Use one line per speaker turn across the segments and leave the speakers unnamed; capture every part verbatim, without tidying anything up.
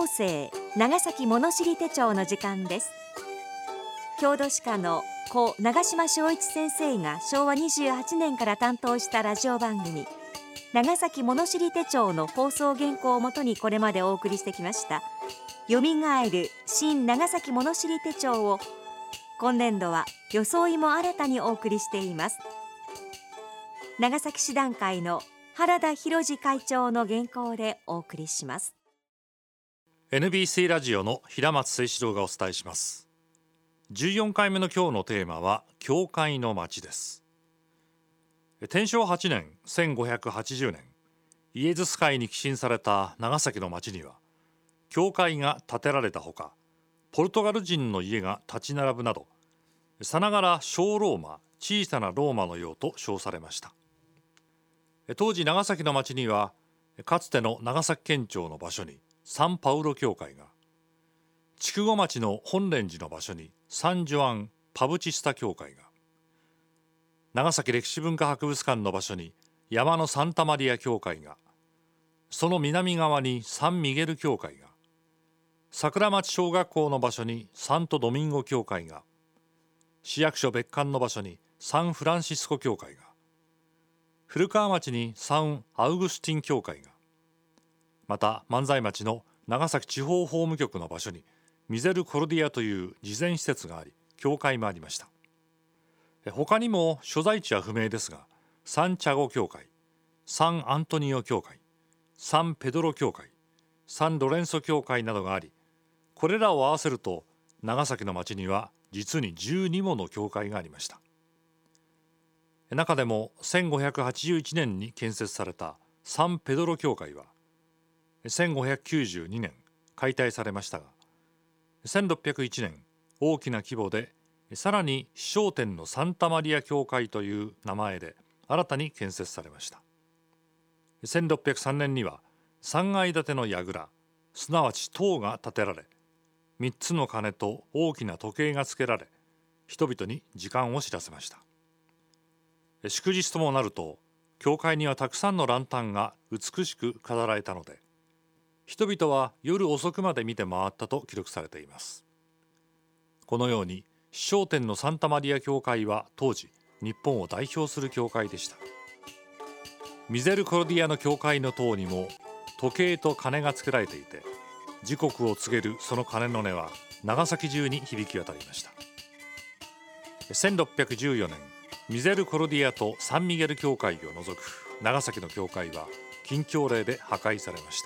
東西長崎物知り手帳の時間です。郷土史家の故長島昭一先生がしょうわにじゅうはちねんから担当したラジオ番組長崎物知り手帳の放送原稿をもとにこれまでお送りしてきましたよみがえる新長崎物知り手帳を今年度は装いも新たにお送りしています。長崎市団会の原田博次会長の原稿でお送りします。
エヌビーシー ラジオの平松誠志郎がお伝えします。じゅうよんかいめの今日のテーマは教会の町です。天正はちねんせんごひゃくはちじゅうねん、イエズス会に寄進された長崎の町には教会が建てられたほか、ポルトガル人の家が立ち並ぶなど、さながら小ローマ、小さなローマのようと称されました。当時長崎の町にはかつての長崎県庁の場所にサンパウロ教会が、筑後町の本蓮寺の場所にサンジョアン・パブチスタ教会が、長崎歴史文化博物館の場所に山のサンタマリア教会が、その南側にサンミゲル教会が、桜町小学校の場所にサントドミンゴ教会が、市役所別館の場所にサンフランシスコ教会が、古川町にサンアウグスティン教会が、また万歳町の長崎地方法務局の場所にミゼルコルディアという慈善施設があり、教会もありました。他にも所在地は不明ですが、サンチャゴ教会、サンアントニオ教会、サンペドロ教会、サンロレンソ教会などがあり、これらを合わせると長崎の町には実にじゅうにもの教会がありました。中でもせんごひゃくはちじゅういちねんに建設されたサンペドロ教会はせんごひゃくきゅうじゅうにねん解体されましたが、せんろっぴゃくいちねん大きな規模でさらに商店のサンタマリア教会という名前で新たに建設されました。せんろっぴゃくさんねんにはさんがい建ての櫓、すなわち塔が建てられ、みっつの鐘と大きな時計がつけられ、人々に時間を知らせました。祝日ともなると教会にはたくさんのランタンが美しく飾られたので、人々は夜遅くまで見て回ったと記録されています。このように商店のサンタマリア教会は当時日本を代表する教会でした。ミゼルコルディアの教会の塔にも時計と鐘がつけられていて、時刻を告げるその鐘の音は長崎中に響き渡りました。せんろっぴゃくじゅうよねん、ミゼルコルディアとサンミゲル教会を除く長崎の教会は禁教令で破壊されました。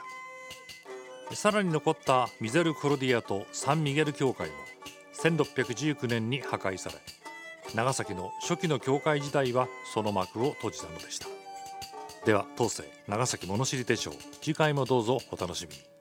さらに残ったミゼルコルディアとサンミゲル教会もせんろっぴゃくじゅうきゅうねんに破壊され、長崎の初期の教会時代はその幕を閉じたのでした。では当世長崎物知り手帳、次回もどうぞお楽しみに。